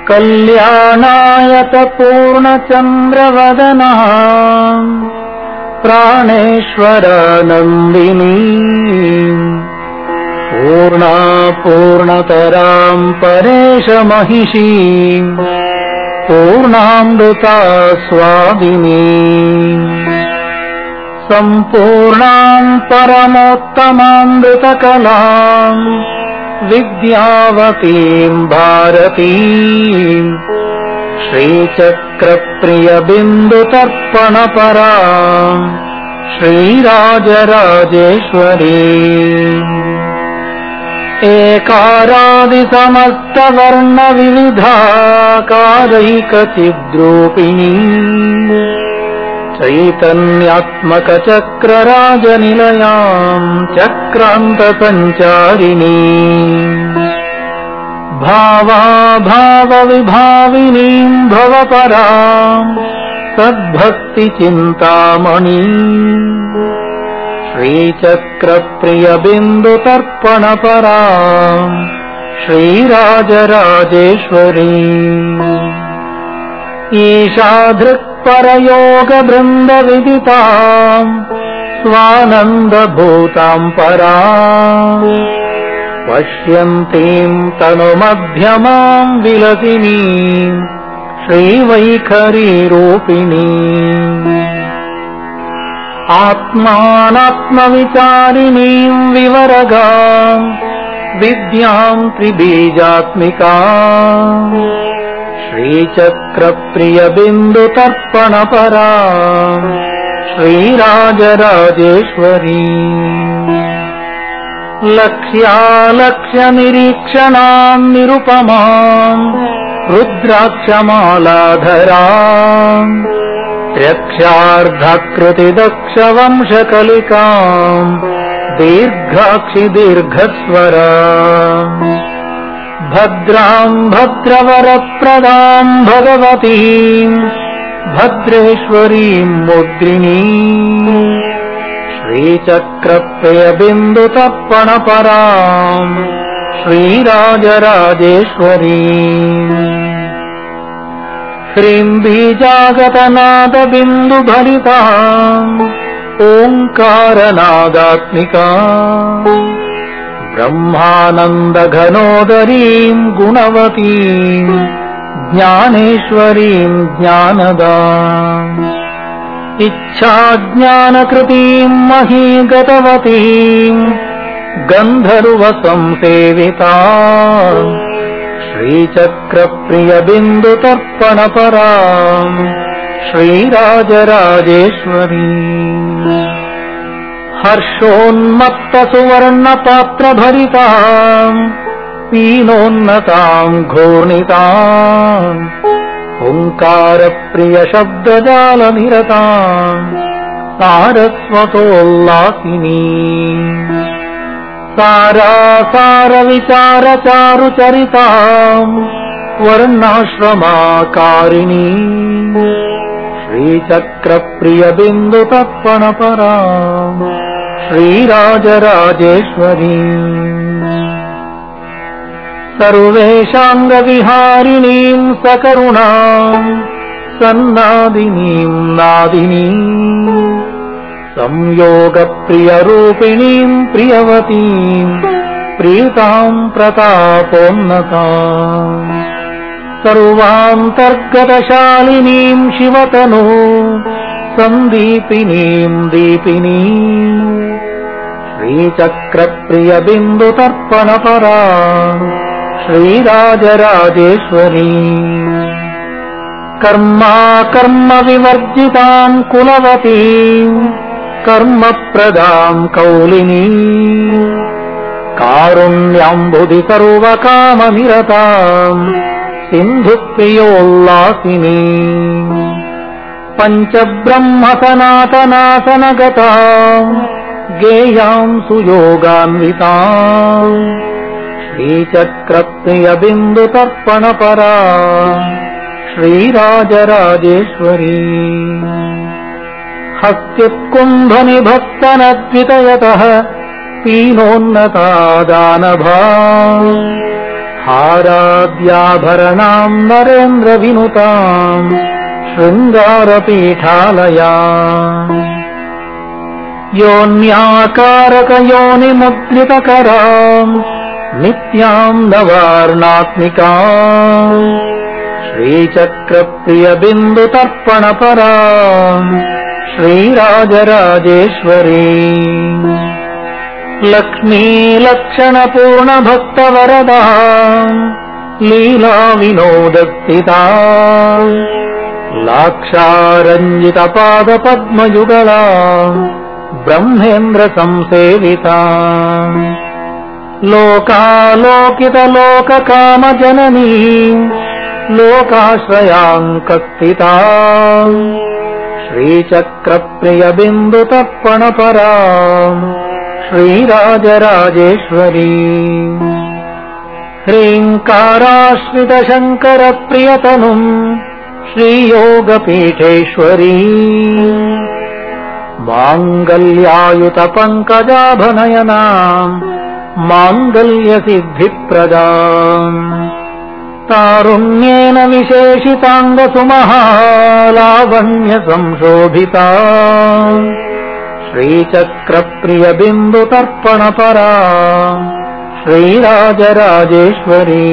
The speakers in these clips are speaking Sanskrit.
कल्याणायत पूर्णचन्द्रवदना प्राणेश्वरानन्दिनी पूर्णा पूर्णतरां परेश महिषी पूर्णामृता स्वादिनी सम्पूर्णां परमोत्तमामृतकलां विद्यावतीं भारतीं श्रीचक्रप्रियबिन्दुतर्पणपरां श्रीराजराजेश्वरीम् एकारादिसमस्तवर्णविविधाकारैकचिद्रूपिणी चैतन्यात्मकचक्रराजनिलयां चक्रान्तसञ्चारिणी भावाभावविभाविनीं भवपरां सद्भक्तिचिन्तामणीं श्रीचक्रप्रियबिन्दुतर्पणपरां श्रीराजराजेश्वरीम् ईशाधृक्परयोगबृन्दविदितां स्वानन्दभूतां परां पश्यन्तीं तनुमध्यमां विलसिनीं श्रीवैखरीरूपिणीम् आत्मानात्मविचारिणीं विवरगां विद्यां त्रिबीजात्मिकां श्रीचक्रप्रियबिन्दुतर्पणपरां श्रीराजराजेश्वरीम् लक्ष्यालक्ष्यनिरीक्षणां निरुपमां रुद्राक्षमालाधरां त्र्यक्षार्धाकृतिदक्षवंशकलिकां दीर्घाक्षि दीर्घस्वरां भद्रां भद्रवरप्रदां भगवतीं भद्रेश्वरीं मुद्रिणीं श्रीचक्रप्रियबिन्दुतर्पणपरां श्रीराजराजेश्वरीम् ह्रीं बीजागतनादबिन्दुभरितां ओङ्कारनादात्मिकां ब्रह्मानन्दघनोदरीं गुणवतीं ज्ञानेश्वरीं ज्ञानदाम् इच्छाज्ञानकृतीं महीगतवतीं गन्धर्वसंसेवितां श्रीचक्रप्रियबिन्दुतर्पणपरां श्रीराजराजेश्वरीम् हर्षोन्मत्तसुवर्णपात्रभरितां पीनोन्नतां घूर्णितां ओङ्कारप्रियशब्दजालनिरतां सारस्वतोल्लासिनीं सारासारविचारचारुचरितां वर्णाश्रमाकारिणीं श्रीचक्रप्रियबिन्दुतर्पणपरां श्रीराजराजेश्वरीम् सर्वेषाङ्गविहारिणीं सकरुणां सन्नादिनीं नादिनीं संयोगप्रियरूपिणीं प्रियवतीं प्रीतां प्रतापोन्नतां सर्वान्तर्गतशालिनीं शिवतनु सन्दीपिनीं दीपिनीं श्रीचक्रप्रियबिन्दुतर्पणपरां श्रीराजराजेश्वरीम् कर्माकर्मविवर्जितां कुलवतीं कर्मप्रदां कौलिनीं कारुण्याम्बुधि सर्वकामनिरतां सिन्धुप्रियोल्लासिनीं पञ्चब्रह्मसनातनासनगतां गेयां सुयोगान्वितां श्रीचक्रप्रियबिन्दुतर्पणपरां श्रीराजराजेश्वरीम् हस्त्युत्कुम्भनिभक्तनद्वितयतः पीनोन्नता दानभा हाराद्याभरणाम् नरेन्द्रविनुताम् शृङ्गारपीठालयाम् योन्याकारकयोनिमुद्रितकराम् नित्याम् नवार्णात्मिकाम् श्रीचक्रप्रियबिन्दुतर्पणपराम् श्रीराजराजेश्वरी लक्ष्मीलक्षणपूर्णभक्तवरदाम् लीलाविनोदस्थिताम् लाक्षारञ्जितपादपद्मयुगलाम् ब्रह्मेन्द्रसंसेविताम् लोकालोकितलोककामजननीम् लोकाश्रयाङ्कस्थिताम् श्रीचक्रप्रियबिन्दुतर्पणपराम् श्रीराजराजेश्वरी ह्रीङ्काराश्रितशङ्करप्रियतनुम् श्रीयोगपीठेश्वरी माङ्गल्यायुतपङ्कजाभनयनाम् माङ्गल्यसिद्धिप्रदाम् तारुण्येन विशेषिताङ्गसुमहालावण्यसंशोभिता श्रीचक्रप्रियबिन्दुतर्पणपरा श्रीराजराजेश्वरी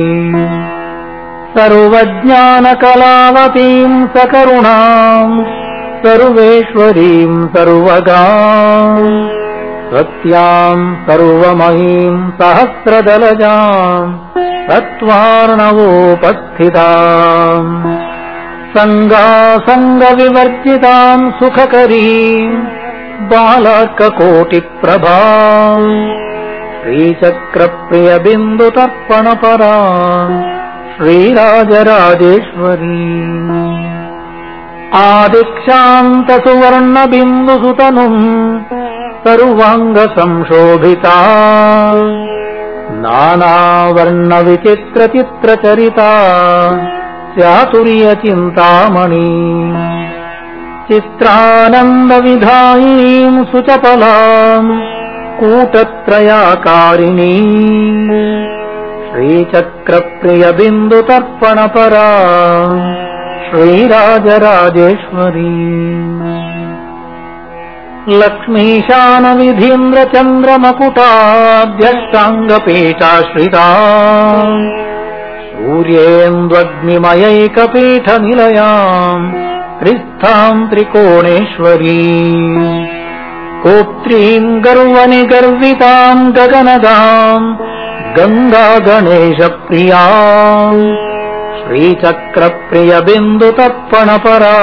सर्वज्ञानकलावतीम् सकरुणाम् सर्वेश्वरीम् सर्वगाम् सत्याम् सर्वमयीम् सहस्रदलजाम् तत्त्वार्णवोपस्थिताम् सङ्गासङ्गविवर्जिताम् सुखकरीम् बालार्ककोटिप्रभाम् श्रीचक्रप्रियबिन्दुतर्पणपराम् श्रीराजराजेश्वरी आदिक्षान्तसुवर्णबिन्दुसुतनुम् सर्वाङ्गसंशोभिता नानावर्णविचित्रचित्रचरिता चातुर्यचिन्तामणि चित्रानन्दविधायिनीम् सुचपलाम् कूटत्रयाकारिणी श्रीचक्रप्रियबिन्दुतर्पणपरा श्रीराजराजेश्वरी लक्ष्मीशानविधीन्द्रचन्द्रमकुटाद्यष्टाङ्गपीठाश्रिता सूर्येन्द्वग्निमयैकपीठनिलयाम् त्रिस्थाम् त्रिकोणेश्वरी कोत्रीम् गर्वनिगर्विताम् गगनदाम् गङ्गागणेशप्रिया श्रीचक्रप्रियबिन्दुतर्पणपरा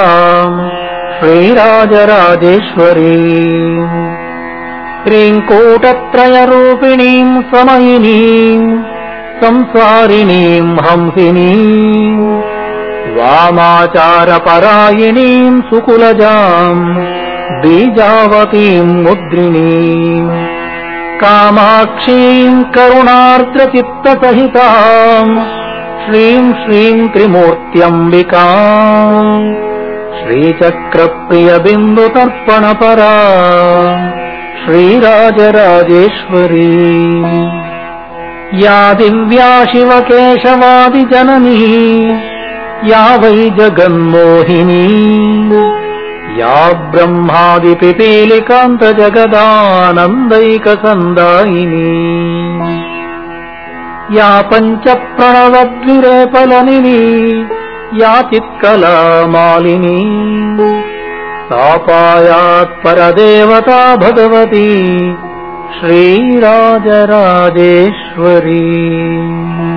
श्रीराजराजेश्वरी ह्रीङ्कूटत्रयरूपिणीम् समयिनीम् संसारिणीम् हंसिनीम् वामाचारपरायणीम् सुकुलजाम् बीजावतीम् मुद्रिणीम् कामाक्षीम् करुणार्द्रचित्तसहिताम् श्रीं श्रीं त्रिमूर्त्यम्बिकाम् श्रीचक्रप्रियबिन्दुतर्पणपरा श्रीराजराजेश्वरी या दिव्या शिवकेशवादिजननी या वै जगन्मोहिनी या ब्रह्मादिपिपीलिकान्तजगदानन्दैकसन्दायिनी या पञ्चप्रणवद्विरेफलनिनी या चित्कलामालिनी सा पायात्परदेवता भगवती श्रीराजराजेश्वरी।